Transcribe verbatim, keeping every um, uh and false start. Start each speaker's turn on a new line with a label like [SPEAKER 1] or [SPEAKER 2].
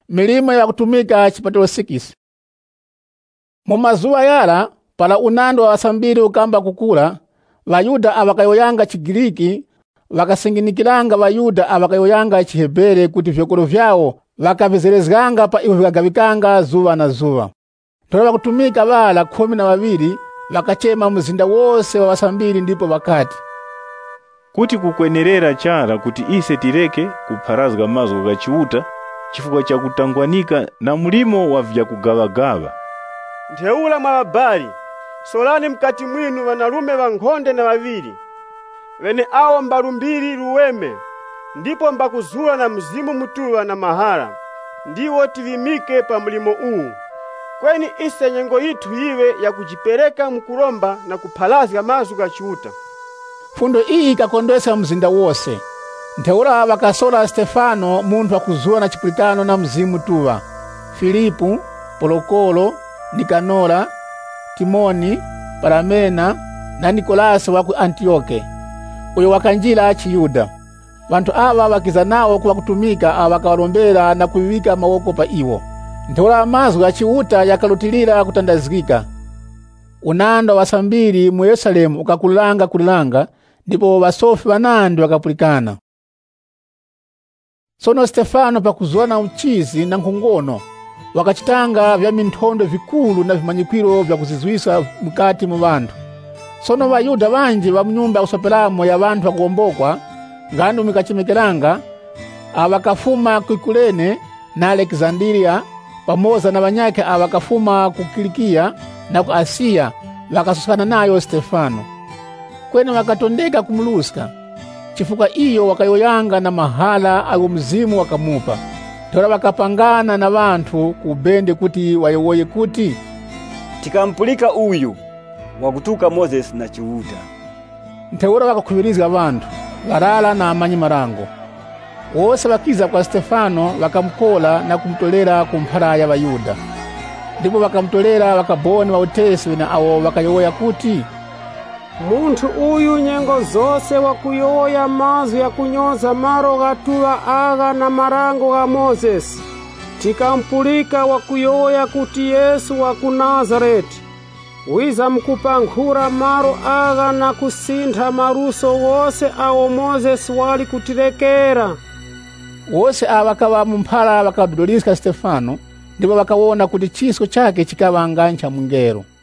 [SPEAKER 1] Milimo ya kutumika chipatalo sikisi. Mumazuwa yala pala unando wa wasambiri ukamba kukula, Vayuda avakayoyanga Chigiriki vakasinginikilanga Vayuda avakayoyanga Chihebere kuti vyokolo vyawo vakavizerezganga pa ivo vikagabikanga zuwa na zuwa. Tola kutumika vala kumi na waviri vakachema mzinda wose wa wasambiri ndipo vakati,
[SPEAKER 2] kuti kukwenerera chara kuti ise tireke kupharazga mazgo ga Chiuta chifukwa cha kutangwanika na mulimo wa vya kugawagawa.
[SPEAKER 3] Ntheula mwa babali, solani mkati mwinu vanalume vankhonde na vaviri, vene awo mbalumbiri luweme, ndipo mbakuzula na mzimu mutuwa na mahala, ndiwo tivimike pa mulimo uu. Kweni ise nyengo yitu iwe ya kujipereka mkulomba na kuphalazga mazgo ga Chiuta.
[SPEAKER 1] Fundo iyi ikakondwesa mzinda wose. Ntheula vakasola Stefano muntu wakuzula na chipulikano na mzimu tuwa, Filipu, Polokolo, Nikanora, Timoni, Paramena na Nikolasi wa ku Antioke, uyo wakanjila Chiyuda. Vantu ava vakiza nawo kuwa kutumika avakawalombera na kuiwika mawoko pa iwo. Ntheula mazgo ya Chiuta yakalutilira kutandazikika. Unando wasambiri mu Yerusalemu ukakulanga kulanga, ndipo vasofi vanandi wakapulikana. Sono Stefano pakuzwana uchizi na nkhongono wakachitanga vya minthondo vikulu na vimanyikwiro vya kuzizwisa mkati mu vantu. Sono Vayuda vanji va mnyumba kusopelamo ya vantu wakuombokwa ngandu mikachimekelanga avakafuma ku Kurene na Alexandria pamoza na vanyake avakafuma ku Kilikia na ku Asia vakasusana nayo Stefano. Kwene wakatondeka kumuluska, chifukwa iyo wakayoyanga na mahala ayo mzimu wakamupa. Tola wakapangana na vantu kubende kuti wayowoye kuti,
[SPEAKER 4] tikampulika uyu wakutuka Moses na Chiuta.
[SPEAKER 1] Ntheula wakakubirizga vantu varala na amanyi marango. Wose wakiza kwa Stefano wakamkola na kumtolera kumphala ya Vayuda. Ndipo wakamtolera wakaboni wa utesi wina awo wakayowoya kuti,
[SPEAKER 5] muntu uyu nyengo zose wakuyoya mazu ya kunyoza maro gatuwa aga na marango ga Moses. Tikampulika wakuyoya kuti Yesu wa ku Nazareti wiza mkupankhura maro aga na kusintha maruso wose awo Moses wali kutirekera.
[SPEAKER 1] Wose awakawa mumphala wakadodoliska Stefano, ndipo wakawona kuti chiso chake chikawanga ncha mungero.